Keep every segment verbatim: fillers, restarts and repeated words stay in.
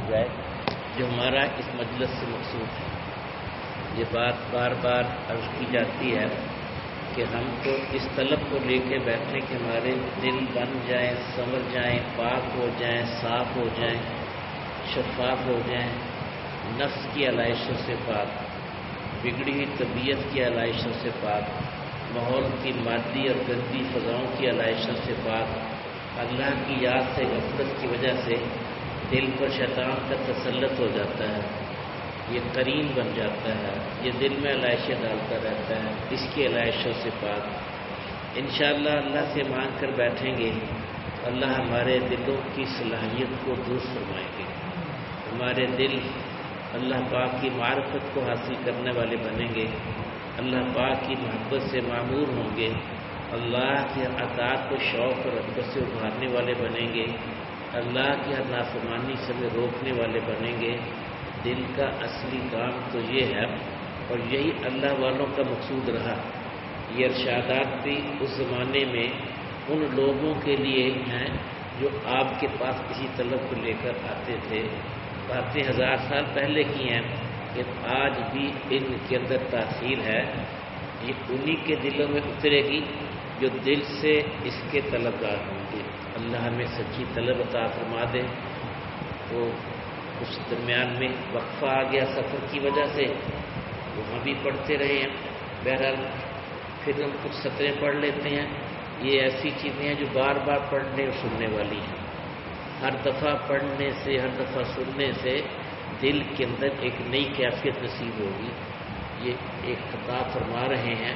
جائے جو ہمارا اس مجلس سے مقصود ہے۔ یہ بات بار بار عرض کی جاتی ہے کہ ہم تو اس طلب کو لے کے بیٹھیں کہ ہمارے دل بن جائیں، سنور جائیں، پاک ہو جائیں، صاف ہو جائیں، شفاف ہو جائیں، نفس کی علائشوں سے پاک، بگڑی ہوئی طبیعت کی علائشوں سے پاک، ماحول کی مادی اور گندی فضاؤں کی علائشوں سے پاک، اللہ کی یاد سے غفلت کی وجہ سے دل پر شیطان کا تسلط ہو جاتا ہے، یہ قرین بن جاتا ہے، یہ دل میں علائشیں ڈالتا رہتا ہے، اس کی علائشوں سے پاک انشاءاللہ اللہ سے مانگ کر بیٹھیں گے، اللہ ہمارے دلوں کی صلاحیت کو درست فرمائیں گے، ہمارے دل اللہ پاک کی معرفت کو حاصل کرنے والے بنیں گے، اللہ پاک کی محبت سے معمور ہوں گے، اللہ کے اطاعت کو شوق اور رغبت سے ابھارنے والے بنیں گے، اللہ کی ہر نافرمانی سے ہمیں روکنے والے بنیں گے۔ دل کا اصلی کام تو یہ ہے اور یہی اللہ والوں کا مقصود رہا۔ یہ ارشادات بھی اس زمانے میں ان لوگوں کے لیے ہیں جو آپ کے پاس کسی طلب کو لے کر آتے تھے، باتیں ہزار سال پہلے کی ہیں کہ آج بھی ان کے اندر تاثیر ہے، یہ انہی کے دلوں میں اترے گی جو دل سے اس کے طلبگار ہوں گے۔ اللہ ہمیں سچی طلب عطا فرما دے۔ تو اس درمیان میں وقفہ آ گیا سفر کی وجہ سے، وہاں بھی پڑھتے رہے ہیں، بہرحال پھر ہم کچھ سطریں پڑھ لیتے ہیں۔ یہ ایسی چیزیں ہیں جو بار بار پڑھنے اور سننے والی ہیں، ہر دفعہ پڑھنے سے، ہر دفعہ سننے سے دل کے اندر ایک نئی کیفیت نصیب ہوگی۔ یہ ایک خطاب فرما رہے ہیں،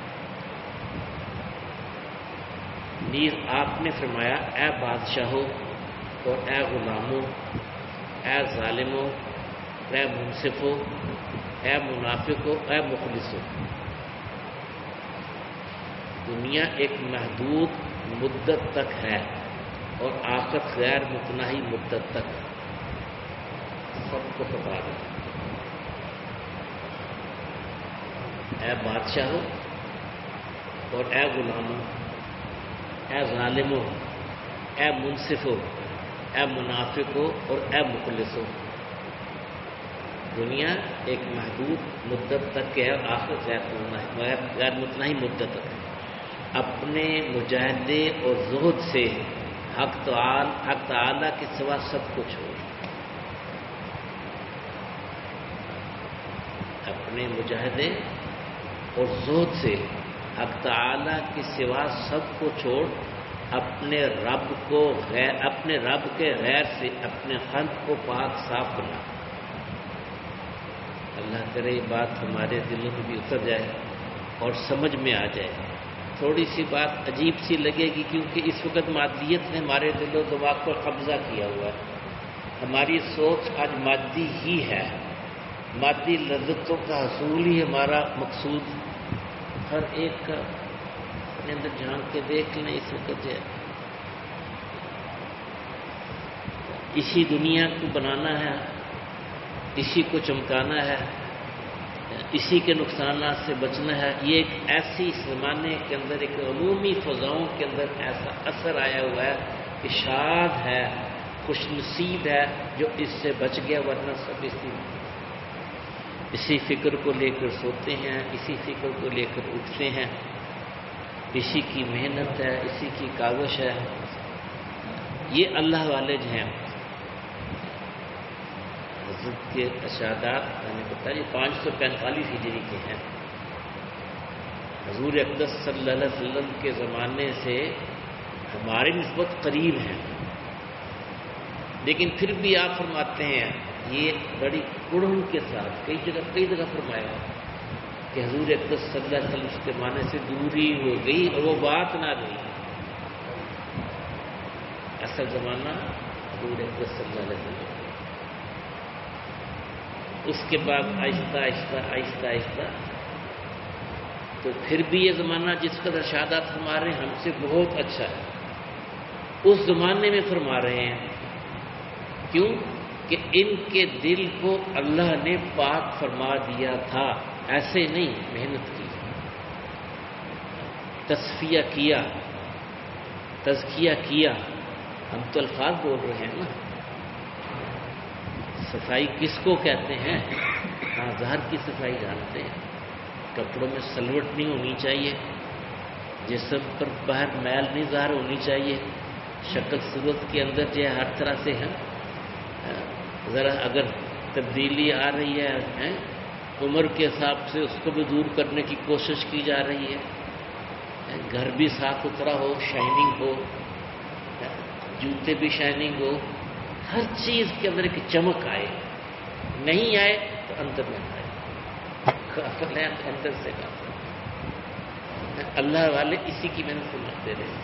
نیز آپ نے فرمایا اے بادشاہوں اور اے غلاموں، اے ظالموں، اے منصفوں، اے منافقوں، اے مخلصوں، دنیا ایک محدود مدت تک ہے اور آخرت غیر متناہی مدت تک، سب کو پتا ہے۔ اے بادشاہوں اور اے غلاموں، اے ظالموں، اے منصفوں، اے منافقوں اور اے مخلصوں، دنیا ایک محدود مدت تک ہے اور آخرت غیر متناہی مدت تک ہے۔ اپنے مجاہدے اور زہد سے حق تعالی حق تعالی کے سوا سب کو چھوڑ، اپنے مجاہدے اور زہد سے حق تعالی کے سوا سب کو چھوڑ، اپنے رب کو غیر اپنے رب کے غیر سے اپنے قلب کو پاک صاف بنا۔ اللہ کرے یہ بات ہمارے دلوں میں بھی اتر جائے اور سمجھ میں آ جائے۔ تھوڑی سی بات عجیب سی لگے گی کیونکہ اس وقت مادیت نے ہمارے دل و دماغ پر قبضہ کیا ہوا ہے، ہماری سوچ آج مادی ہی ہے، مادی لذتوں کا حصول ہی ہمارا مقصود۔ ہر ایک کا اپنے اندر جھانک کے دیکھ لیں، اس وقت ہے اسی دنیا کو بنانا ہے، اسی کو چمکانا ہے، اسی کے نقصانات سے بچنا ہے۔ یہ ایک ایسی اس زمانے کے اندر ایک عمومی فضاؤں کے اندر ایسا اثر آیا ہوا ہے کہ شاد ہے، خوش نصیب ہے جو اس سے بچ گیا، ورنہ سب اسی اسی فکر کو لے کر سوتے ہیں، اسی فکر کو لے کر اٹھتے ہیں، اسی کی محنت ہے، اسی کی کاوش ہے۔ یہ اللہ والے جو ہیں حضرت کے ارشادات میں نے بتایا یہ پانچ سو پینتالیس ہجری کے ہیں، حضور اقدس صلی اللہ علیہ وسلم کے زمانے سے ہماری نسبت قریب ہیں، لیکن پھر بھی آپ فرماتے ہیں یہ بڑی کڑن کے ساتھ کئی جگہ کئی جگہ فرمایا کہ حضور اقدس صلی اللہ علیہ وسلم اس کے معنی سے دوری ہو گئی اور وہ بات نہ رہی۔ اصل زمانہ حضور اقدس صلی اللہ علیہ وسلم، اس کے بعد آہستہ آہستہ آہستہ آہستہ تو پھر بھی یہ زمانہ جس کا ارشادات ہمارے ہم سے بہت اچھا ہے، اس زمانے میں فرما رہے ہیں۔ کیوں کہ ان کے دل کو اللہ نے پاک فرما دیا تھا، ایسے نہیں، محنت کی، تصفیہ کیا، تزکیہ کیا۔ ہم تو الفاظ بول رہے ہیں نا، صفائی کس کو کہتے ہیں؟ ہاں ظاہر کی صفائی جانتے ہیں، کپڑوں میں سلوٹ نہیں ہونی چاہیے، جسم پر باہر میل نہیں ظاہر ہونی چاہیے، شکل صورت کے اندر جو ہے ہر طرح سے ہے ذرا اگر تبدیلی آ رہی ہے عمر کے حساب سے اس کو بھی دور کرنے کی کوشش کی جا رہی ہے، گھر بھی صاف ستھرا ہو، شائننگ ہو، جوتے بھی شائننگ ہو، ہر چیز کے اندر ایک چمک آئے، نہیں آئے تو اندر میں آئے، کافر ہے تو اندر سے کافر۔ اللہ والے اسی کی محنت سمجھتے رہے۔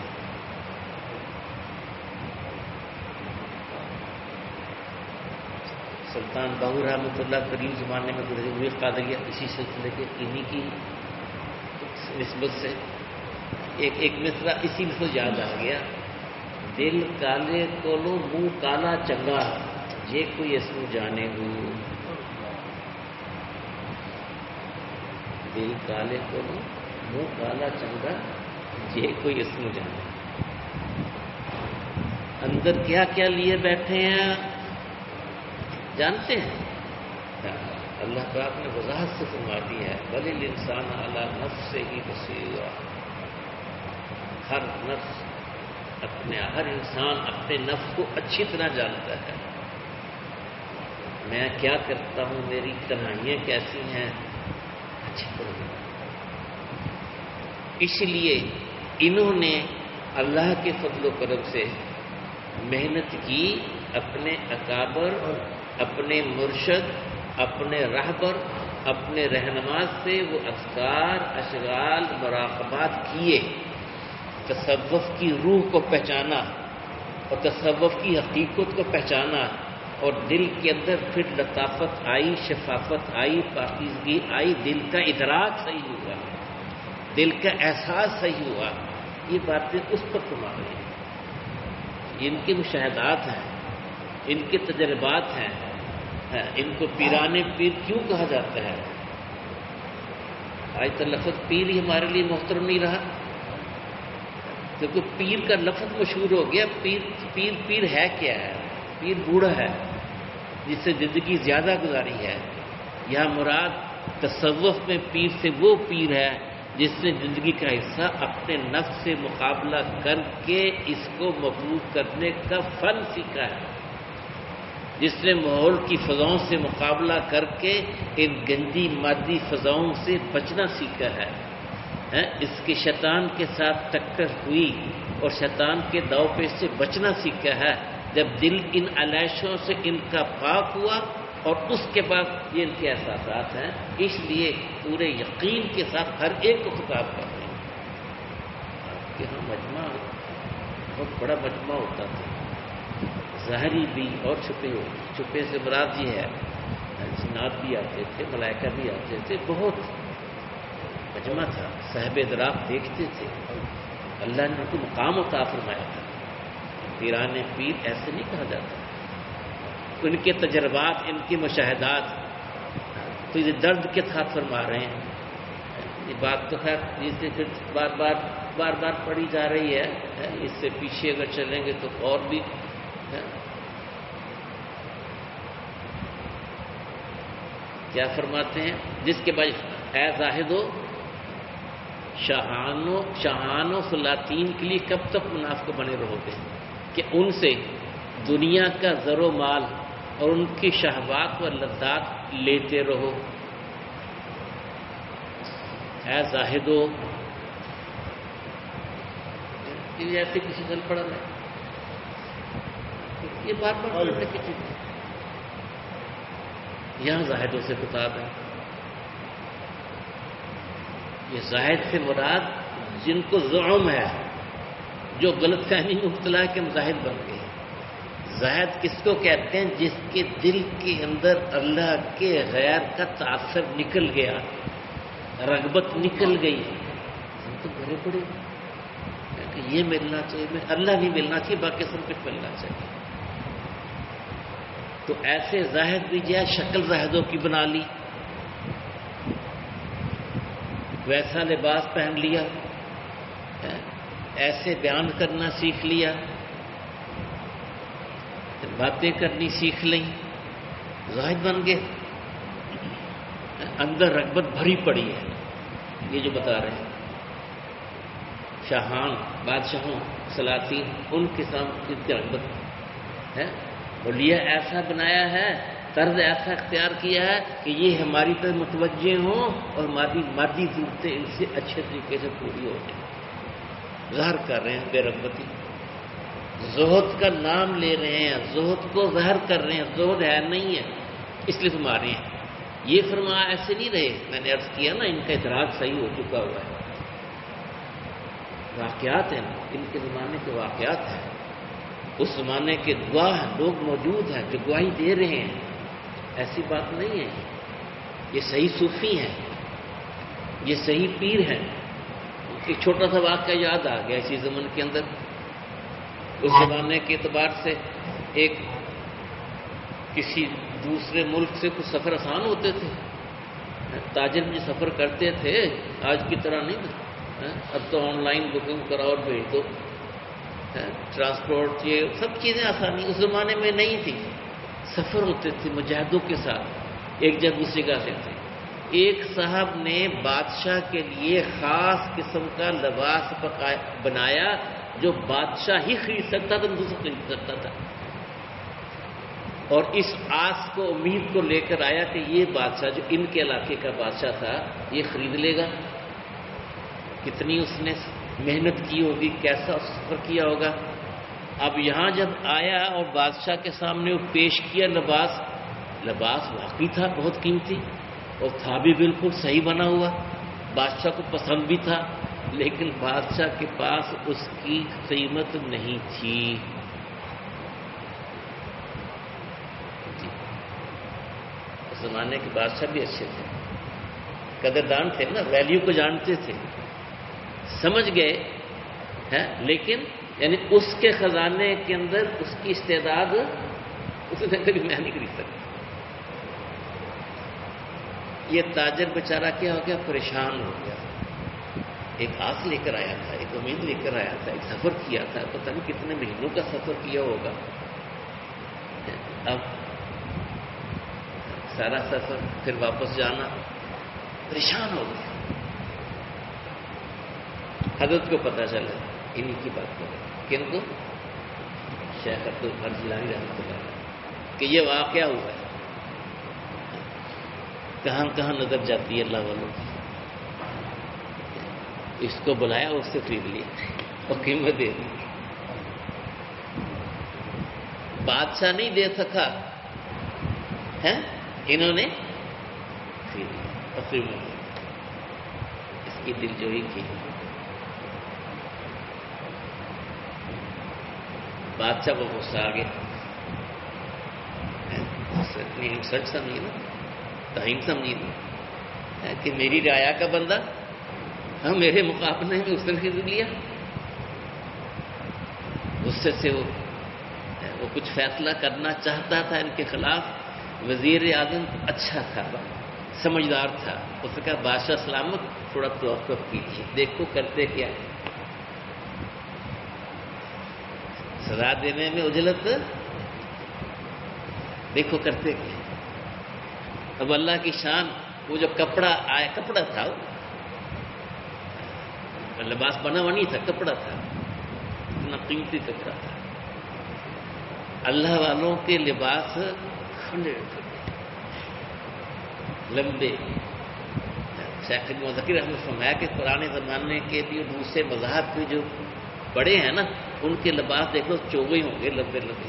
سلطان باہو رحمۃ اللہ قریب زمانے میں گزرے ہوئے قادریہ اسی سلسلے کے انہی کی نسبت سے ایک ایک مصرع اسی میں یاد آ گیا، دل کالے کولو منہ کالا چنگا یہ کوئی اس کو جانے گو، دل کالے کولو منہ کالا چنگا یہ کوئی اس کو جانے، اندر کیا کیا لیے بیٹھے ہیں جانتے ہیں؟ اللہ پاک نے وضاحت سے فرما دیا ہے، بل الانسان علی نفسہ ہی بصیر، ہر نفس اپنے ہر انسان اپنے نفس کو اچھی طرح جانتا ہے، میں کیا کرتا ہوں، میری تنہائیاں کیسی ہیں اچھی طرح۔ اس لیے انہوں نے اللہ کے فضل و کرم سے محنت کی، اپنے اکابر، اپنے مرشد، اپنے رہبر، اپنے رہنما سے وہ اذکار، اشغال، مراقبات کیے، تصوف کی روح کو پہچانا اور تصوف کی حقیقت کو پہچانا، اور دل کے اندر پھر لطافت آئی، شفافت آئی، پاکیزگی آئی، دل کا ادراک صحیح ہوا، دل کا احساس صحیح ہوا۔ یہ باتیں اس پر فرما رہی ہیں، ان کے مشاہدات ہیں، ان کے تجربات ہیں، ان کو پیرانے پیر کیوں کہا جاتا ہے؟ آج تو لفظ پیر ہی ہمارے لیے محترم نہیں رہا، کیونکہ پیر کا لفظ مشہور ہو گیا۔ پیر پیر پیر ہے کیا ہے؟ پیر بوڑھا ہے جس سے زندگی زیادہ گزاری ہے، یہاں مراد تصوف میں پیر سے وہ پیر ہے جس نے زندگی کا حصہ اپنے نفس سے مقابلہ کر کے اس کو مغلوب کرنے کا فن سیکھا ہے، جس نے ماحول کی فضاؤں سے مقابلہ کر کے ان گندی مادی فضاؤں سے بچنا سیکھا ہے۔ اس کے شیطان کے ساتھ ٹکر ہوئی اور شیطان کے داؤ پیچ سے بچنا سیکھا ہے، جب دل ان علیشوں سے ان کا پاک ہوا، اور اس کے بعد یہ ان کے احساسات ہیں، اس لیے پورے یقین کے ساتھ ہر ایک کو خطاب کر رہے ہیں۔ آپ کے ہاں مجمع بہت بڑا مجمع ہوتا تھا، ظاہری بھی اور چھپے ہو، چھپے سے مراد یہ ہے جنات بھی آتے تھے، ملائکہ بھی آتے تھے، بہت مجمع تھا، صاحب ادراک دیکھتے تھے، اللہ نے ان کو مقام عطا فرمایا تھا۔ پیرانے پیر ایسے نہیں کہا جاتا، ان کے تجربات، ان کے مشاہدات تو یہ درد کے ساتھ فرما رہے ہیں۔ یہ بات تو خیر اس سے پھر بار بار بار بار پڑھی جا رہی ہے، اس سے پیچھے اگر چلیں گے تو اور بھی کیا فرماتے ہیں، جس کے بعد اے زاہدو شاہانوں شاہانوں سلاطین کے لیے کب تک منافق بنے رہو گے کہ ان سے دنیا کا زر و مال اور ان کی شہوات و لذات لیتے رہو۔ اے زاہدو، یہ ایسے کسی سے پڑھا ہے، یہ بات بات پڑھنے کی چیز ہے، یہاں زاہدوں سے خطاب ہے۔ یہ زاہد سے مراد جن کو زعم ہے، جو غلط فہمی مبتلا ہے کہ ہم زاہد بن گئے۔ زاہد کس کو کہتے ہیں؟ جس کے دل کے اندر اللہ کے غیر کا تاثر نکل گیا، رغبت نکل گئی، ہم تو بڑے بڑے کہ یہ ملنا چاہیے، میں اللہ نہیں ملنا چاہیے، باقی سب کچھ ملنا چاہیے۔ تو ایسے زاہد بھی جو ہے شکل زاہدوں کی بنا لی، ویسا لباس پہن لیا، ایسے بیان کرنا سیکھ لیا، باتیں کرنی سیکھ لیں، زاہد بن گئے، اندر رغبت بھری پڑی ہے. یہ جو بتا رہے ہیں شاہان، بادشاہوں، سلاطین، ان کے سامنے کی رغبت ہے. حلیہ ایسا بنایا ہے، طرز ایسا اختیار کیا ہے کہ یہ ہماری طرف متوجہ ہوں اور ہماری مادی ضرورتیں ان سے اچھے طریقے سے پوری ہو جائیں. ظاہر کر رہے ہیں بے رغبتی، زہد کا نام لے رہے ہیں، زہد کو ظاہر کر رہے ہیں. زہد ہے نہیں ہے، اس لیے فرما رہے ہیں. یہ فرمایا ایسے نہیں رہے. میں نے عرض کیا نا ان کا ادراک صحیح ہو چکا ہوا ہے. واقعات ہیں، ان کے زمانے کے واقعات ہیں، اس زمانے کے گواہ لوگ موجود ہیں جو گواہی دے رہے ہیں. ایسی بات نہیں ہے. یہ صحیح صوفی ہیں، یہ صحیح پیر ہیں. ایک چھوٹا سا واقعہ یاد آ گیا اسی زمانے کے اندر. اس زمانے کے اعتبار سے ایک کسی دوسرے ملک سے کچھ سفر آسان ہوتے تھے. تاجر بھی سفر کرتے تھے، آج کی طرح نہیں تھا. اب تو آن لائن بکنگ کراؤ اور بھیج دو. ٹرانسپورٹ، یہ سب چیزیں آسانی اس زمانے میں نہیں تھی. سفر ہوتے تھے مجاہدوں کے ساتھ ایک جگہ دوسری جگہ سے تھے. ایک صاحب نے بادشاہ کے لیے خاص قسم کا لباس بنایا جو بادشاہ ہی خرید سکتا تھا، دوسرا خرید سکتا تھا. اور اس آس کو، امید کو لے کر آیا کہ یہ بادشاہ جو ان کے علاقے کا بادشاہ تھا یہ خرید لے گا. کتنی اس نے محنت کی ہوگی، کیسا سفر کیا ہوگا. اب یہاں جب آیا اور بادشاہ کے سامنے وہ پیش کیا لباس، لباس واقعی تھا بہت قیمتی اور تھا بھی بالکل صحیح بنا ہوا. بادشاہ کو پسند بھی تھا، لیکن بادشاہ کے پاس اس کی قیمت نہیں تھی. جی، اس زمانے کے بادشاہ بھی اچھے تھے، قدردان تھے نا، ویلیو کو جانتے تھے، سمجھ گئے ہیں. لیکن یعنی اس کے خزانے کے اندر اس کی استعداد اس نے کبھی میں نہیں خرید سکتا. یہ تاجر بیچارہ کیا ہو گیا، پریشان ہو گیا. ایک آس لے کر آیا تھا، ایک امید لے کر آیا تھا، ایک سفر کیا تھا، پتہ نہیں کتنے مہینوں کا سفر کیا ہوگا. اب سارا سفر پھر واپس جانا، پریشان ہو گیا. حضرت کو پتہ چلا، انہی کی بات کریں کن کو، شیخ عبدالقادر جیلانی رحمۃ اللہ علیہ، کہ یہ واقعہ ہوا ہے. کہاں کہاں نظر جاتی ہے اللہ والوں کی. اس کو بلایا، اس سے خرید لیا اور قیمت دے دی. بادشاہ نہیں دے سکا ہے، انہوں نے خرید لیا اور قیمت دی. اس کی دلجوئی کی. بادشاہ کو غصہ آ گیا. سچ سمجھی نا، تائم سمجھی نا کہ میری رعایا کا بندہ ہاں میرے مقابلے میں اس نے خرید لیا. غصے سے وہ وہ کچھ فیصلہ کرنا چاہتا تھا ان کے خلاف. وزیر اعظم اچھا تھا، سمجھدار تھا. اس نے کہا بادشاہ سلامت، تھوڑا توقف کیجیے، دیکھو کرتے کیا. سزا دینے میں اجلت، دیکھو کرتے کیا. اب اللہ کی شان، وہ جو کپڑا آیا، کپڑا تھا، لباس بنا ہوا نہیں تھا، کپڑا تھا، اتنا قیمتی کپڑا تھا. اللہ والوں کے لباس کھلے لمبے. شیخ مذکر احمد فرمایا کہ پرانے زمانے کے بھی دوسرے مذاہب کے جو بڑے ہیں نا، ان کے لباس دیکھو چوگے ہوں گے، لمبے لمبے.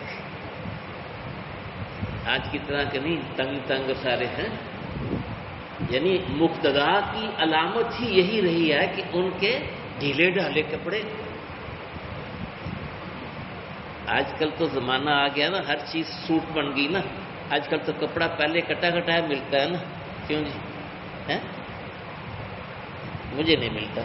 آج کی طرح کے نہیں تنگ تنگ سارے ہیں. یعنی مقتدا کی علامت ہی یہی رہی ہے کہ ان کے ڈھیلے ڈھالے کپڑے. آج کل تو زمانہ آ گیا نا، ہر چیز سوٹ بن گئی نا. آج کل تو کپڑا پہلے کٹا کٹایا ملتا ہے نا. کیوں جی؟ ہے مجھے نہیں ملتا،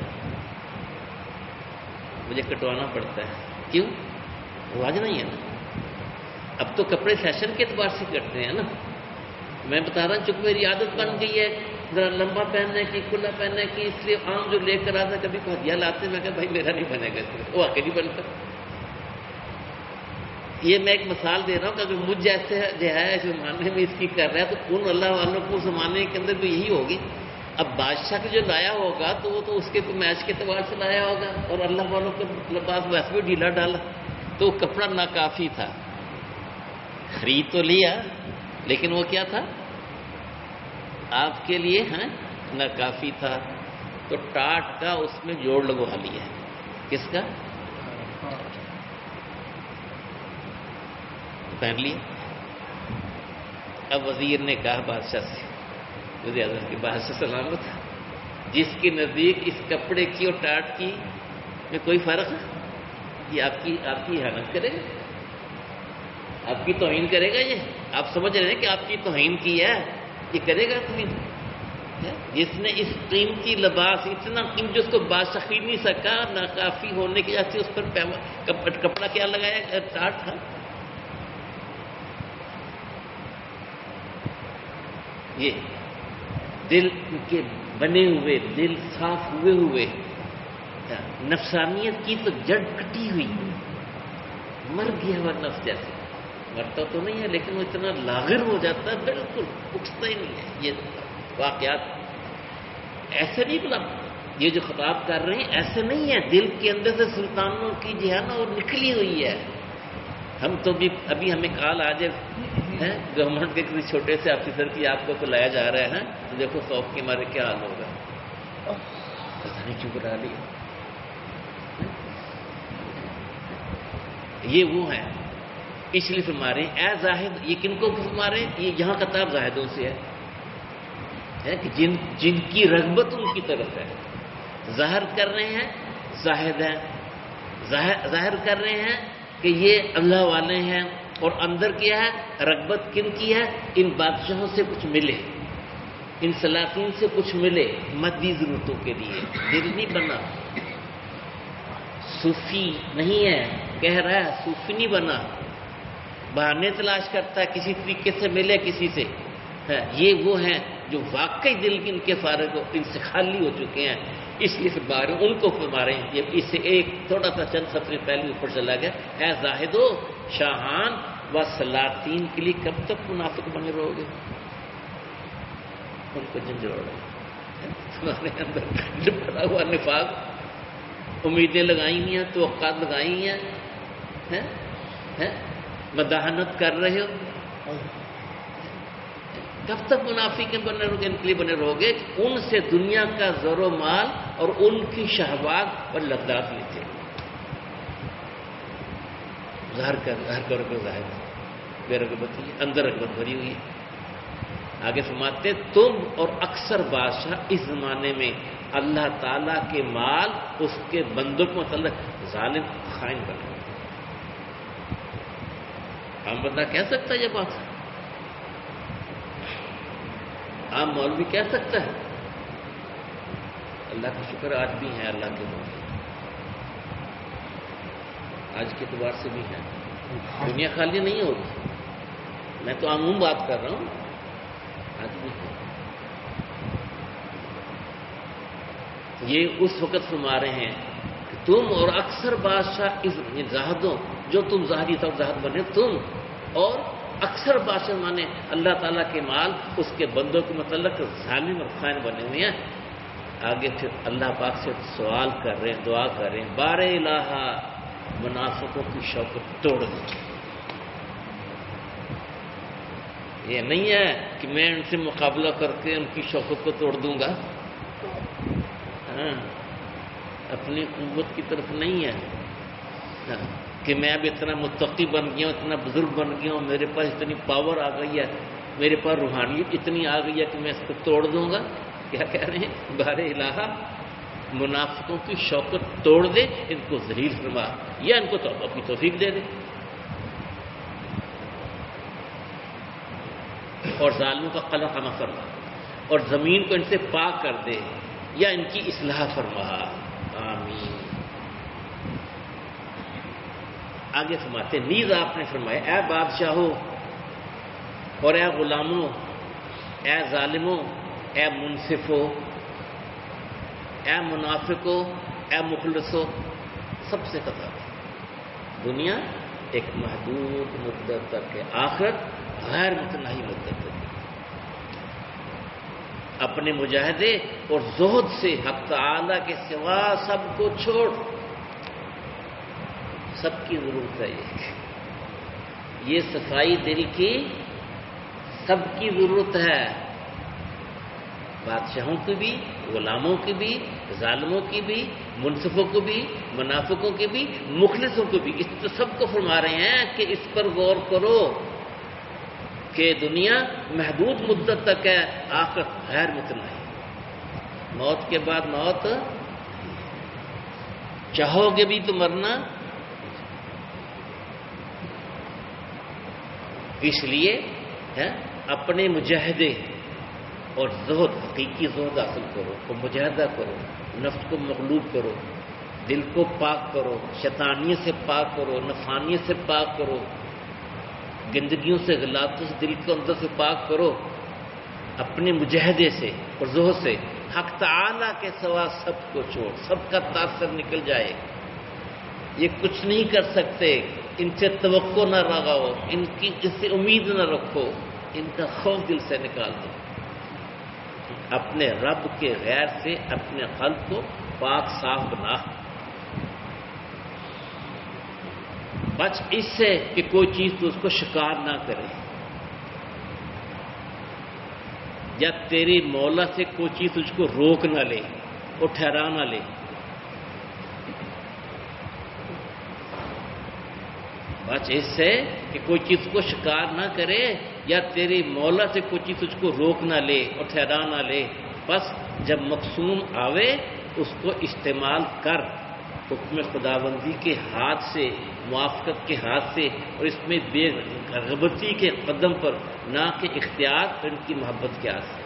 مجھے کٹوانا پڑتا ہے. کیوں؟ رواج نہیں ہے نا. اب تو کپڑے فیشن کے اعتبار سے کٹتے ہیں نا. میں بتا رہا ہوں چونکہ میری عادت بن گئی ہے ذرا لمبا پہننے کی، کھلا پہننے کی، اس لیے عام جو لے کر آتا کبھی کو ہدیہ لاتے، میں کہا بھائی میرا نہیں بنے گا، وہ آ کے نہیں بنتا. یہ میں ایک مثال دے رہا ہوں کہ اگر مجھ جیسے جو ہے زمانے میں اس کی کر رہا ہے تو ان اللہ والوں کو زمانے کے اندر بھی یہی ہوگی. اب بادشاہ کو جو لایا ہوگا تو وہ تو اس کے میچ کے اعتبار سے لایا ہوگا, اور اللہ والوں کے لباس ویسے بھی ڈھیلا ڈالا, تو کپڑا ناکافی تھا. خرید تو لیا لیکن وہ کیا تھا آپ کے لیے ہاں ناکافی تھا. تو ٹاٹ کا اس میں جوڑ لگوا لیا. کس کا؟ پہن لیا. اب وزیر نے کہا بادشاہ سے, وزیر اعظم کے بادشاہ سلامت, جس کے نزدیک اس کپڑے کی اور ٹاٹ کی میں کوئی فرق ہے, یہ آپ کی آپ کی احانت کرے گا, آپ کی توہین کرے گا. یہ آپ سمجھ رہے ہیں کہ آپ کی توہین کی ہے, یہ کرے گا توہین. جس نے اس قیمتی لباس اتنا قیمتی جس کو بادشاہ خرید نہیں سکا, ناکافی ہونے کی وجہ سے اس پر کپڑا کیا لگایا, ٹاٹ تھا. یہ دل کے بنے ہوئے, دل صاف ہوئے ہوئے, نفسانیت کی تو جڑ کٹی ہوئی, مر گیا ہوا نفس. جیسے مرتا تو نہیں ہے لیکن وہ اتنا لاغر ہو جاتا ہے, بالکل اٹھتا ہی نہیں ہے. یہ واقعات ایسے نہیں, بلا یہ جو خطاب کر رہے ہیں ایسے نہیں ہے. دل کے اندر سے سلطانوں کی جو ہے نا وہ نکلی ہوئی ہے. ہم تو بھی ابھی ہمیں کال آ جائے گورنمنٹ کے کسی چھوٹے سے آفیسر کی آپ کو لایا جا رہا ہے, تو دیکھو خوف کے مارے کیا حال ہوگا. پتہ نہیں کیوں کرا لیا. یہ وہ ہیں اس لیے فرما رہے ہیں اے زاہد. یہ کن کو فرما رہے ہیں؟ یہ یہاں خطاب زاہدوں سے ہے, ہے کہ جن جن کی رغبت ان کی طرف ہے. ظاہر کر رہے ہیں زاہد ہیں, ظاہر کر رہے ہیں کہ یہ اللہ والے ہیں, اور اندر کیا ہے رغبت کن کی ہے, ان بادشاہوں سے کچھ ملے, ان سلاطین سے کچھ ملے مادی ضرورتوں کے لیے. دل نہیں بنا, صوفی نہیں ہے, کہہ رہا ہے صوفی نہیں بنا, بہانے تلاش کرتا ہے کسی طریقے سے ملے کسی سے. یہ وہ ہیں جو واقعی دل ان کے فارغ ہو, ان سے خالی ہو چکے ہیں. اس لیے فرما رہے ہیں ان کو فرما رہے ہیں. یہ اس سے ایک تھوڑا سا چند سطر پہلے اوپر چلا گیا. اے زاہدو, شاہان و سلاطین کے لیے کب تک منافق بنے رہو گے؟ ان کو جھنجھوڑ تمہارے اندر بڑا ہوا نفاق, امیدیں لگائی ہیں, توقعات لگائی ہیں, مداحنت کر رہے ہو. کب تک منافق بنے رہو گے, ان کے لیے بنے رہو گے ان سے دنیا کا زر و مال اور ان کی شہوات اور لذات لیتے. ظاہر کر ظاہر کر کے ظاہر بے رغبت ہے, اندر رغبت بھری ہوئی ہے. آگے فرماتے تم اور اکثر بادشاہ اس زمانے میں اللہ تعالی کے مال اس کے بندوں کو متعلق ظالم خائن بنے. عام بندہ کہہ سکتا ہے یہ بات, عام مولوی کہہ سکتا ہے؟ اللہ کا شکر آج بھی ہیں اللہ کے مولوی, آج کے اعتبار سے بھی ہیں. دنیا خالی نہیں ہوگی, میں تو عموم بات کر رہا ہوں, آج بھی ہے. یہ اس وقت فرما رہے ہیں کہ تم اور اکثر بادشاہ اس زاہدوں, جو تم ظاہری طور زاہد بنے تم, اور اکثر بادشاہ مانے اللہ تعالیٰ کے مال اس کے بندوں کے متعلق ظالم اور خائن بنے ہوئے ہیں. آگے پھر اللہ پاک سے سوال کر رہے ہیں, دعا کر رہے ہیں, بار الہا منافقوں کی شوکت توڑ دیں. یہ نہیں ہے کہ میں ان سے مقابلہ کر کے ان کی شوکت کو توڑ دوں گا, ہاں اپنی قوت کی طرف نہیں ہے کہ میں اب اتنا متقی بن گیا ہوں, اتنا بزرگ بن گیا ہوں, میرے پاس اتنی پاور آ گئی ہے, میرے پاس روحانیت اتنی آ گئی ہے کہ میں اس کو توڑ دوں گا. کیا کہہ رہے ہیں؟ بار الہا منافقوں کی شوکت توڑ دے, ان کو ذلیل فرما, یا ان کو توبہ کی توفیق دے دے, اور ظالموں کا قلع خانہ فرما, اور زمین کو ان سے پاک کر دے, یا ان کی اصلاح فرما. آمین. آگے فرماتے نیز آپ نے فرمایا اے بادشاہو اور اے غلاموں, اے ظالموں, اے منصفو, اے منافقو, اے مخلصو, سب سے خطاب. دنیا ایک محدود مدت تک ہے، آخرت غیر متناہی مدت تک ہے۔ اپنے مجاہدے اور زہد سے حق تعالی کے سوا سب کو چھوڑ، سب کی ضرورت ہے یہ یہ صفائی دل کی سب کی ضرورت ہے، بادشاہوں کی بھی، غلاموں کی بھی، ظالموں کی بھی، منصفوں کو بھی، منافقوں کی بھی، مخلصوں کو بھی، اس تو سب کو فرما رہے ہیں کہ اس پر غور کرو کہ دنیا محدود مدت تک ہے، آخرت غیر متناہی، موت کے بعد موت، چاہو گے بھی تو مرنا۔ اس لیے ہے اپنے مجاہدے اور زہد، حقیقی زہد حاصل کرو اور مجاہدہ کرو، نفس کو مغلوب کرو، دل کو پاک کرو، شیطانیت سے پاک کرو، نفسانیت سے پاک کرو، گندگیوں سے، غلاتوں سے دل کو اندر سے پاک کرو، اپنے مجاہدے سے اور زہد سے حق تعالی کے سوا سب کو چھوڑ، سب کا تاثر نکل جائے، یہ کچھ نہیں کر سکتے، ان سے توقع نہ لگاؤ، ان کی اس سے امید نہ رکھو، ان کا خوف دل سے نکال دو، اپنے رب کے غیر سے اپنے قلب کو پاک صاف بنا، بچ اس سے کہ کوئی چیز تو اس کو شکار نہ کرے، یا تیری مولا سے کوئی چیز تجھ کو روک نہ لے اور ٹھہرا نہ لے، بچ اس سے کہ کوئی چیز کو شکار نہ کرے یا تیری مولا سے کوئی چیز تجھ کو روک نہ لے اور ٹھہرا نہ لے، بس جب مقصوم آوے اس کو استعمال کر، حکم خداوندی کے ہاتھ سے، موافقت کے ہاتھ سے، اور اس میں بے رغبتی کے قدم پر، نہ کہ اختیار اور ان کی محبت کے ہاتھ سے۔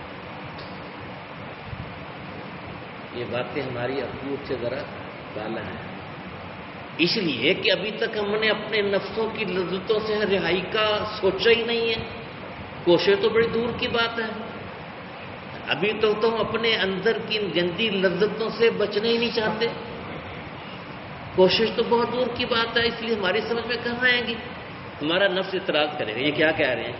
یہ باتیں ہماری عقول سے ذرا بالا ہیں، اس لیے کہ ابھی تک ہم نے اپنے نفسوں کی لذتوں سے رہائی کا سوچا ہی نہیں ہے، کوشش تو بڑی دور کی بات ہے، ابھی تو ہم اپنے اندر کی ان گندی لذتوں سے بچنا ہی نہیں چاہتے، کوشش تو بہت دور کی بات ہے، اس لیے ہماری سمجھ میں کہاں آئیں گی، ہمارا نفس اعتراض کرے گا، یہ کیا کہہ رہے ہیں؟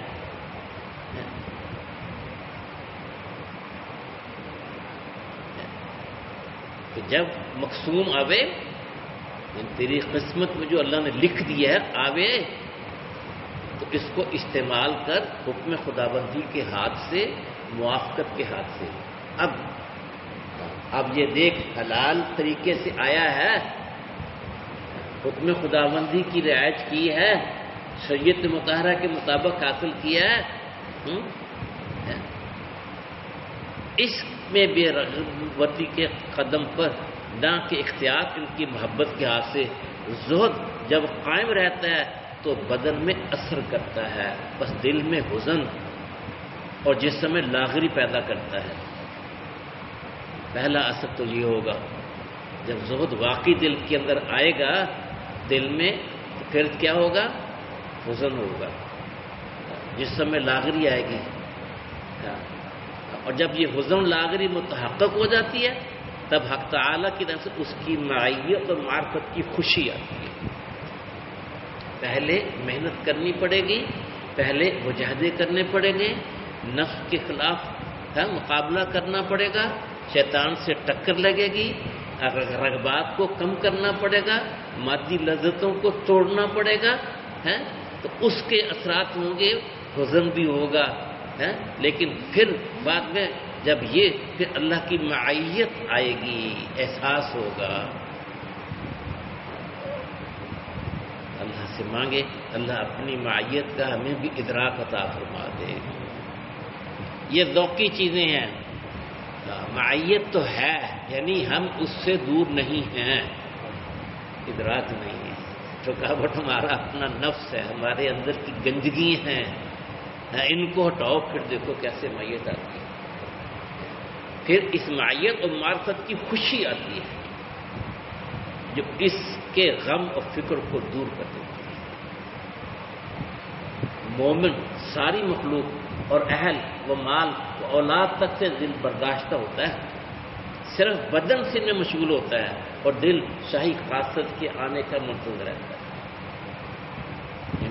کہ جب مقصوم آوے، تیری قسمت میں جو اللہ نے لکھ دیا ہے آوے، تو اس کو استعمال کر حکم خداوندی کے ہاتھ سے، موافقت کے ہاتھ سے۔ اب اب یہ دیکھ حلال طریقے سے آیا ہے، حکم خداوندی کی رعایت کی ہے، شریعت مطہرہ کے مطابق حاصل کیا ہے، اس میں بے رغبتی کے قدم پر، نہ کہ اختیار ان کی محبت کے ہاتھ سے۔ زہد جب قائم رہتا ہے تو بدن میں اثر کرتا ہے، بس دل میں حزن اور جسم میں لاغری پیدا کرتا ہے۔ پہلا اثر تو یہ ہوگا، جب زہد واقعی دل کے اندر آئے گا، دل میں، تو پھر کیا ہوگا؟ حزن ہوگا، جسم میں لاغری آئے گی، اور جب یہ حزن لاغری متحقق ہو جاتی ہے، تب حق تعالیٰ کی طرف سے اس کی معیت اور معرفت کی خوشی آتی ہے۔ پہلے محنت کرنی پڑے گی، پہلے مجاہدے کرنے پڑیں گے، نفس کے خلاف ہے مقابلہ کرنا پڑے گا، شیطان سے ٹکر لگے گی، رغبات کو کم کرنا پڑے گا، مادی لذتوں کو توڑنا پڑے گا، ہے تو اس کے اثرات ہوں گے، حزن بھی ہوگا، ہے لیکن پھر بعد میں جب یہ پھر اللہ کی معیت آئے گی، احساس ہوگا۔ اللہ سے مانگے اللہ اپنی معیت کا ہمیں بھی ادراک عطا فرما دے۔ یہ ذوقی چیزیں ہیں، معیت تو ہے، یعنی ہم اس سے دور نہیں ہیں، ادراک نہیں ہے، رکاوٹ ہمارا اپنا نفس ہے، ہمارے اندر کی گندگی ہیں، ان کو ہٹاؤ، پھر دیکھو کیسے معیت آتی ہے، پھر اس معیت اور معرفت کی خوشی آتی ہے جو اس کے غم اور فکر کو دور کر دیتی ہے۔ مومن ساری مخلوق اور اہل و مال و اولاد تک سے دل برداشتہ ہوتا ہے، صرف بدن سے میں مشغول ہوتا ہے اور دل شاہی خاصت کے آنے کا منتظر رہتا ہے۔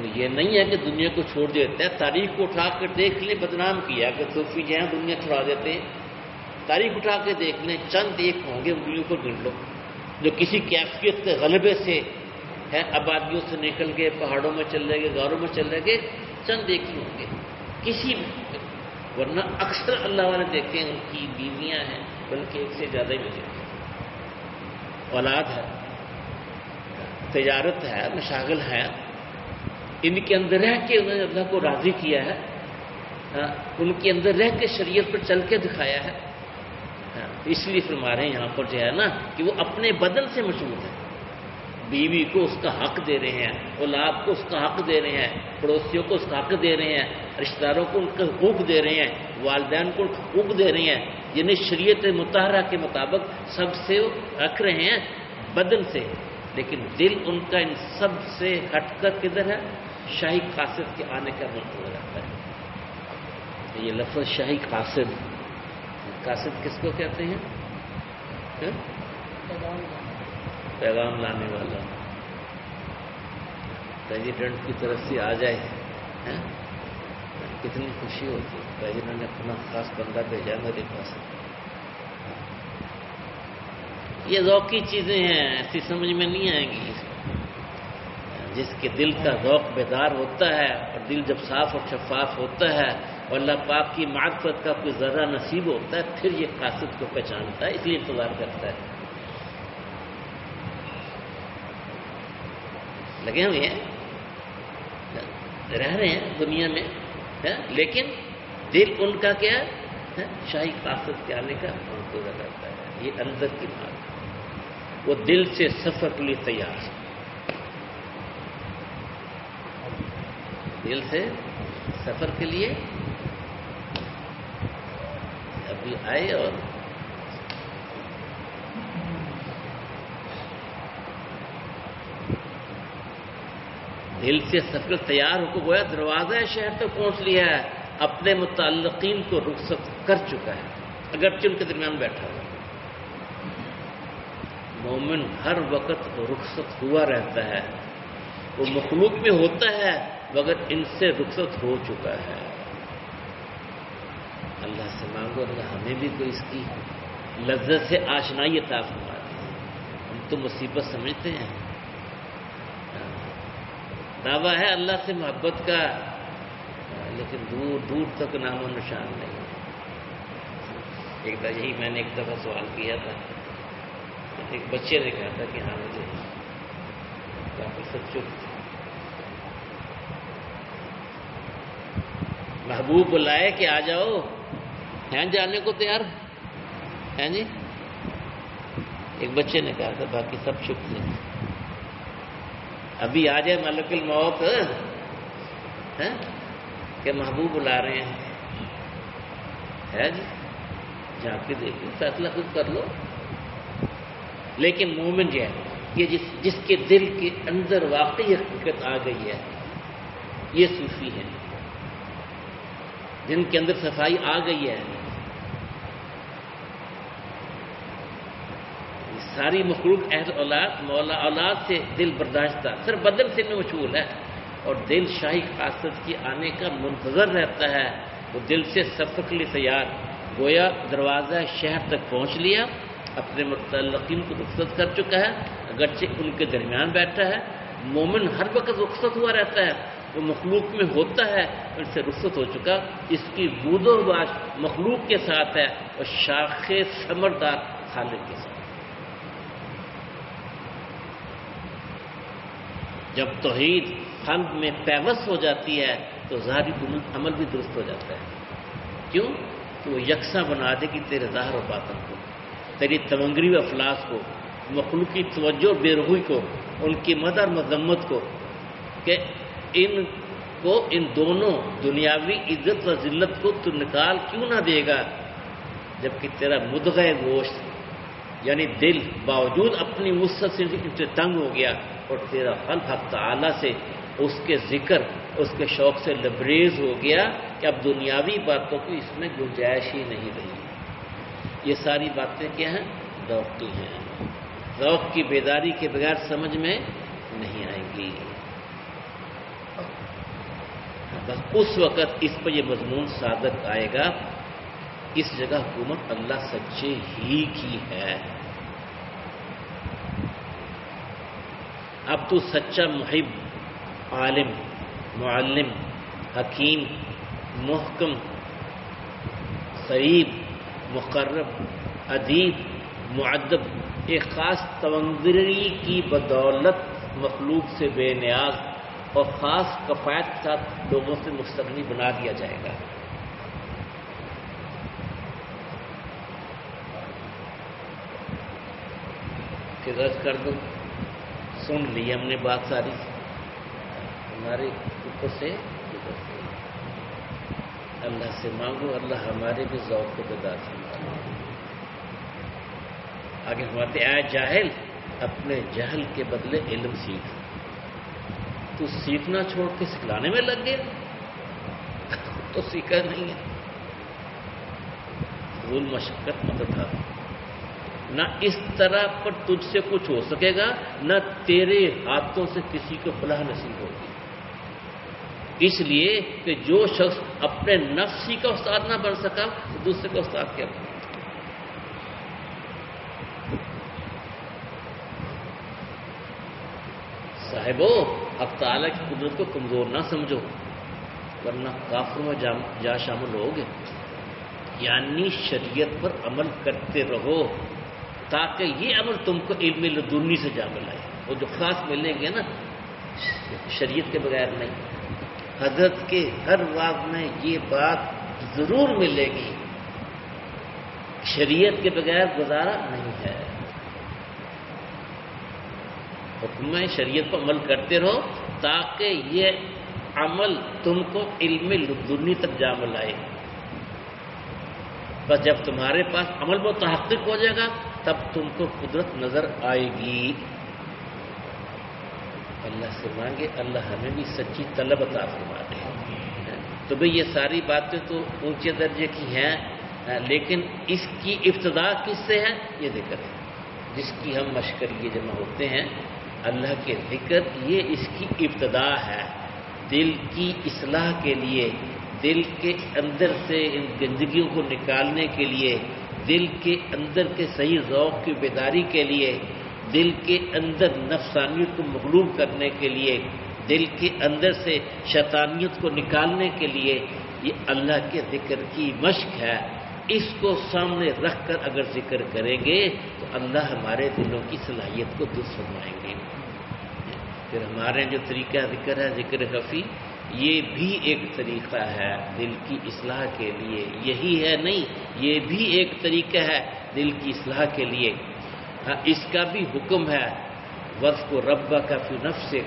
لیکن یہ نہیں ہے کہ دنیا کو چھوڑ دیتا ہے. تاریخ کو اٹھا کر دیکھ لیں, بدنام کیا کہ صوفی جو ہیں دنیا چھڑا دیتے ہیں. تاریخ اٹھا کے دیکھ لیں, چند ایک ہوں گے, انگلیوں کو گن لو, جو کسی کیفیت کے غلبے سے ہے آبادیوں سے نکل گئے, پہاڑوں میں چلے گئے, غاروں میں چلے گئے. چند ایک ہی ہوں گے کسی, ورنہ اکثر اللہ والے دیکھتے ہیں ان کی بیویاں ہیں, بلکہ ایک سے زیادہ ہی ملے, اولاد ہے, تجارت ہے, مشاغل ہے. ان کے اندر رہ کے انہوں نے اللہ کو راضی کیا ہے, ان کے اندر رہ کے شریعت پر چل کے دکھایا ہے. اس لیے فرما رہے ہیں یہاں پر جو ہے نا کہ وہ اپنے بدن سے مشہور ہے. بیوی کو اس کا حق دے رہے ہیں, اولاد کو اس کا حق دے رہے ہیں, پڑوسیوں کو اس کا حق دے رہے ہیں, رشتہ داروں کو ان کا حقوق دے رہے ہیں, والدین کو ان کا حقوق دے رہے ہیں, جنہیں شریعت مطہرہ کے مطابق سب سے رکھ رہے ہیں بدن سے. لیکن دل ان کا ان سب سے ہٹ کر کدھر ہے؟ شاہی قاصد کے آنے کا منتظر رہتا ہے. یہ لفظ شاہی قاصد, قاصد کس کو کہتے ہیں؟ پیغام لانے والا. پریزیڈنٹ کی طرف سے آ جائے کتنی خوشی ہوتی ہے, پریزیڈنٹ نے اپنا خاص بندہ بھیجا میرے پاس. یہ ذوقی چیزیں ہیں, ایسی سمجھ میں نہیں آئیں گی. جس کے دل کا ذوق بیدار ہوتا ہے اور دل جب صاف اور شفاف ہوتا ہے اور اللہ پاک کی معرفت کا کوئی ذرہ نصیب ہوتا ہے, پھر یہ قاصد کو پہچانتا ہے, اس لیے انتظار کرتا ہے. لگے ہوئے ہیں, رہ رہے ہیں دنیا میں, لیکن دل ان کا کیا ہے؟ شاہی قاصد کے آنے کا منتظر رہتا ہے. یہ اندر کی بات, وہ دل سے سفر کے لیے تیار ہے. دل سے سفر کے لیے ابھی آئے اور دل سے سفر تیار ہو کو گویا دروازہ شہر تک پہنچ لیا ہے, اپنے متعلقین کو رخصت کر چکا ہے, اگرچہ ان کے درمیان بیٹھا ہوا. مومن ہر وقت رخصت ہوا رہتا ہے, وہ مخلوق میں ہوتا ہے مگر ان سے رخصت ہو چکا ہے. اللہ سے مانگو اللہ ہمیں بھی کوئی اس کی لذت سے آشنائی عطا فرما دے. ہم تو مصیبت سمجھتے ہیں, دعویٰ ہے اللہ سے محبت کا, لیکن دور دور تک نام و نشان نہیں. ایک دفعہ یہی میں نے ایک دفعہ سوال کیا تھا, ایک بچے نے کہا تھا کہ ہاں مجھے کافی سب چپ تھے. محبوب بلائے کہ آ جاؤ, ہیں جانے کو تیار ہیں جی. ایک بچے نے کہا تھا, باقی سب چپ تھے. ابھی آ جائے ملک الموت کہ محبوب بلا رہے ہیں, ہے جی, جا کے دیکھو, فیصلہ خود کر لو. لیکن مومن جو ہے یہ جس جس کے دل کے اندر واقعی حقیقت آ گئی ہے, یہ صوفی ہیں جن کے اندر صفائی آ گئی ہے. ساری مخلوق اہل اولاد مولا اولاد سے دل برداشتہ, صرف بدن سے میں مشغول ہے, اور دل شاہی قاصد کے آنے کا منتظر رہتا ہے. وہ دل سے سفر کے لیے تیار, گویا دروازہ شہر تک پہنچ لیا, اپنے متعلقین کو رخصت کر چکا ہے, اگرچہ ان کے درمیان بیٹھا ہے. مومن ہر وقت رخصت ہوا رہتا ہے, وہ مخلوق میں ہوتا ہے, ان سے رخصت ہو چکا. اس کی بود و باش مخلوق کے ساتھ ہے اور شاخ ثمردار خالق کے ساتھ. جب توحید قلب میں پیوست ہو جاتی ہے تو ظاہری عمل بھی درست ہو جاتا ہے. کیوں؟ کہ وہ یکساں بنا دے گی تیرے ظاہر و باطن کو, تیری تمنگری و افلاس کو, مخلوق کی توجہ و بے رغبی کو, ان کی مدح اور مذمت کو, کہ ان کو ان دونوں دنیاوی عزت و ذلت کو تو نکال کیوں نہ دے گا, جبکہ تیرا مدغہ گوشت یعنی دل باوجود اپنی وسعت سے تنگ ہو گیا, اور تیرا قلب حق تعالی سے اس کے ذکر اس کے شوق سے لبریز ہو گیا کہ اب دنیاوی باتوں کی اس میں گنجائش ہی نہیں رہی. یہ ساری باتیں کیا ہیں؟ ذوق کی ہیں. ذوق کی بیداری کے بغیر سمجھ میں نہیں آئیں گی. بس اس وقت اس پر یہ مضمون صادق آئے گا، اس جگہ حکومت اللہ سچے ہی کی ہے۔ اب تو سچا محب، عالم، معلم، حکیم، محکم، قریب، مقرب، ادیب، معدب، ایک خاص تونگری کی بدولت مخلوق سے بے نیاز اور خاص کفایت کے ساتھ لوگوں سے مستغنی بنا دیا جائے گا۔ کہ غرض کر دو سن لی ہم نے بات ساری، ہمارے اوپر سے اوپر سے اللہ سے مانگو، اللہ ہمارے بھی ذوق کو بیدار فرمائے۔ آگے فرماتے اے جاہل، اپنے جہل کے بدلے علم سیکھ۔ تو سیکھنا چھوڑ کے سکھلانے میں لگ گئے تو سیکھا نہیں ہے۔ فضول مشقت مت اٹھا، نہ اس طرح پر تجھ سے کچھ ہو سکے گا، نہ تیرے ہاتھوں سے کسی کو فلاح نصیب ہوگی۔ اس لیے کہ جو شخص اپنے نفس ہی کا استاد نہ بن سکا تو دوسرے کا استاد کیا بنے؟ صاحبو، حق تعالیٰ کی قدرت کو کمزور نہ سمجھو ورنہ کافروں میں جا شامل ہوگے۔ یعنی شریعت پر عمل کرتے رہو تاکہ یہ عمل تم کو علم لدنی سے جا ملائے۔ وہ جو خاص ملیں گے نا شریعت کے بغیر نہیں، حضرت کے ہر واقع میں یہ بات ضرور ملے گی، شریعت کے بغیر گزارا نہیں ہے۔ حکم شریعت پر عمل کرتے رہو تاکہ یہ عمل تم کو علم لدنی تک جا ملائے۔ بس جب تمہارے پاس عمل متحقق ہو جائے گا تب تم کو قدرت نظر آئے گی۔ اللہ سے مانگے اللہ ہمیں بھی سچی طلب عطا فرما دے۔ تو بھئی یہ ساری باتیں تو اونچے درجے کی ہیں، لیکن اس کی ابتدا کس سے ہے؟ یہ ذکر ہے جس کی ہم مشکریے جمع ہوتے ہیں۔ اللہ کے ذکر یہ اس کی ابتدا ہے، دل کی اصلاح کے لیے، دل کے اندر سے ان گندگیوں کو نکالنے کے لیے، دل کے اندر کے صحیح ذوق کی بیداری کے لیے، دل کے اندر نفسانیت کو مغلوب کرنے کے لیے، دل کے اندر سے شیطانیت کو نکالنے کے لیے یہ اللہ کے ذکر کی مشق ہے۔ اس کو سامنے رکھ کر اگر ذکر کریں گے تو اللہ ہمارے دلوں کی صلاحیت کو درست فرمائیں گے۔ پھر ہمارے جو طریقہ ذکر ہے ذکر خفی، یہ بھی ایک طریقہ ہے دل کی اصلاح کے لیے، یہی ہے نہیں، یہ بھی ایک طریقہ ہے دل کی اصلاح کے لیے۔ اس کا بھی حکم ہے وَاذْكُرْ رَبَّكَ فِي نَفْسِكَ،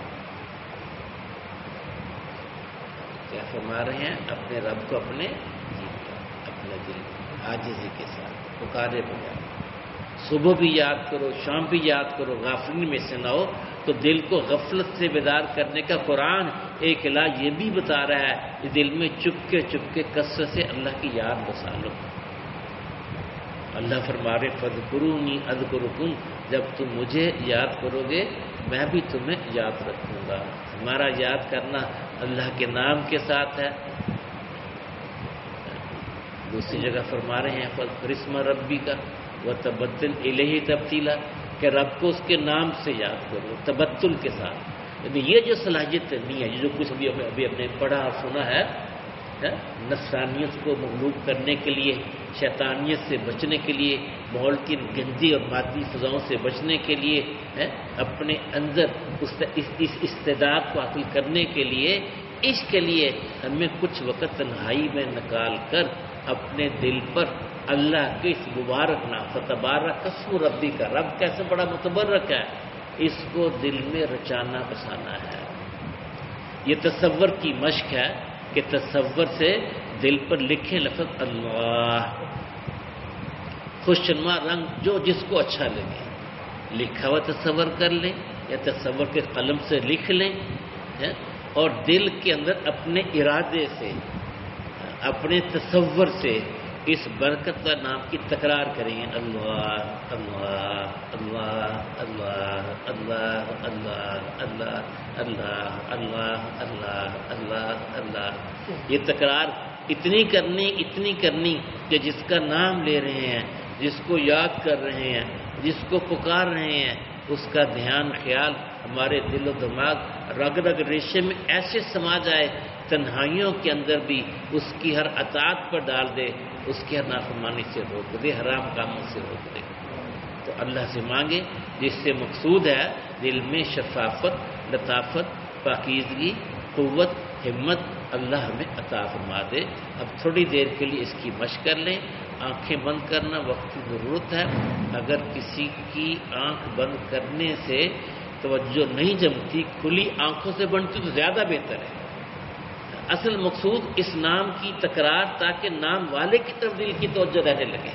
کیا فرما رہے ہیں؟ اپنے رب کو اپنے اپنے دل عاجزی کے ساتھ پکارے بغیر، صبح بھی یاد کرو شام بھی یاد کرو، غافلین میں سے نہ ہو۔ تو دل کو غفلت سے بیدار کرنے کا قرآن ایک علاج یہ بھی بتا رہا ہے کہ دل میں چپکے چپکے کثرت سے اللہ کی یاد بسا لو۔ اللہ فرما رہے فَاذْكُرُونِي أَذْكُرُكُمْ، جب تم مجھے یاد کرو گے میں بھی تمہیں یاد رکھوں گا۔ ہمارا یاد کرنا اللہ کے نام کے ساتھ ہے۔ دوسری جگہ فرما رہے ہیں فَاذْكُرِ اسْمَ رَبِّكَ وَتَبَتَّلْ إِلَيْهِ تَبْتِيلًا، کہ رب کو اس کے نام سے یاد کرو تبتل کے ساتھ۔ یعنی یہ جو صلاحیت نہیں ہے، جو کچھ ابھی ابھی ہم نے پڑھا اور سنا ہے، نفسانیت کو مغلوب کرنے کے لیے، شیطانیت سے بچنے کے لیے، ماحول کی گندی اور مادی فضاؤں سے بچنے کے لیے، اپنے اندر اس استعداد کو حاصل کرنے کے لیے، اس کے لیے ہمیں کچھ وقت تنہائی میں نکال کر اپنے دل پر اللہ کے اس مبارک نام فتبارک اسم ربی کا، رب کیسے بڑا متبرک ہے، اس کو دل میں رچانا بسانا ہے۔ یہ تصور کی مشق ہے کہ تصور سے دل پر لکھیں لفظ اللہ، خوشنما رنگ جو جس کو اچھا لگے لکھا ہوا تصور کر لیں یا تصور کے قلم سے لکھ لیں، اور دل کے اندر اپنے ارادے سے اپنے تصور سے اس برکت نام کی تکرار کریں گے، اللہ اللہ اللہ اللہ اللہ اللہ اللہ اللہ اللہ اللہ اللہ اللہ، یہ تکرار اتنی کرنی اتنی کرنی کہ جس کا نام لے رہے ہیں، جس کو یاد کر رہے ہیں، جس کو پکار رہے ہیں، اس کا دھیان خیال ہمارے دل و دماغ رگ رگ ریشے میں ایسے سما جائے، تنہائیوں کے اندر بھی اس کی ہر اطاعت پر ڈال دے، اس کی ہر نافرمانی سے روک دے، حرام کاموں سے روک دے۔ تو اللہ سے مانگے جس سے مقصود ہے دل میں شفافت، لطافت، پاکیزگی، قوت، ہمت، اللہ ہمیں عطا فرما دے۔ اب تھوڑی دیر کے لیے اس کی مشق کر لیں۔ آنکھیں بند کرنا وقت کی ضرورت ہے، اگر کسی کی آنکھ بند کرنے سے توجہ نہیں جمتی، کھلی آنکھوں سے بنتی تو زیادہ بہتر ہے۔ اصل مقصود اس نام کی تکرار تاکہ نام والے کی طرف دل کی توجہ رہنے لگے،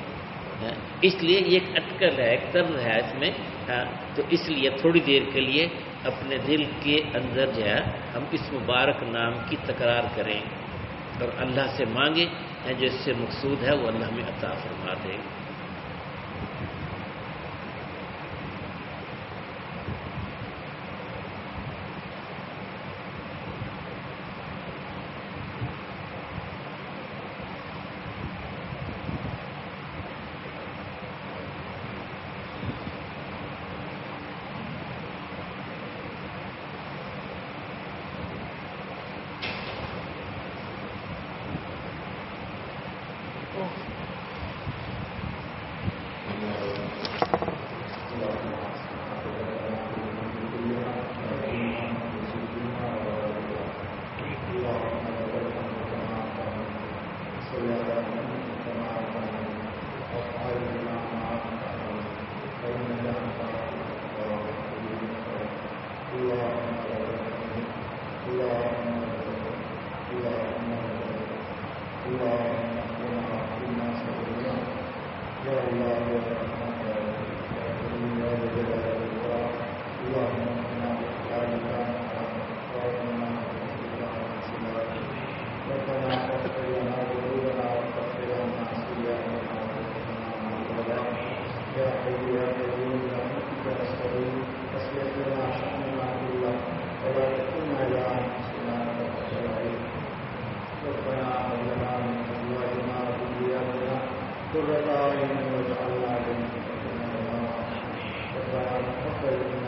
اس لیے یہ ایک اٹکل ہے، ایک طرز ہے اس میں، تو اس لیے تھوڑی دیر کے لیے اپنے دل کے اندر جو ہے ہم اس مبارک نام کی تکرار کریں اور اللہ سے مانگیں جو اس سے مقصود ہے وہ اللہ ہمیں عطا فرما دے۔ قرة أعين واجعلنا للمتقين إماما ربنا تقبل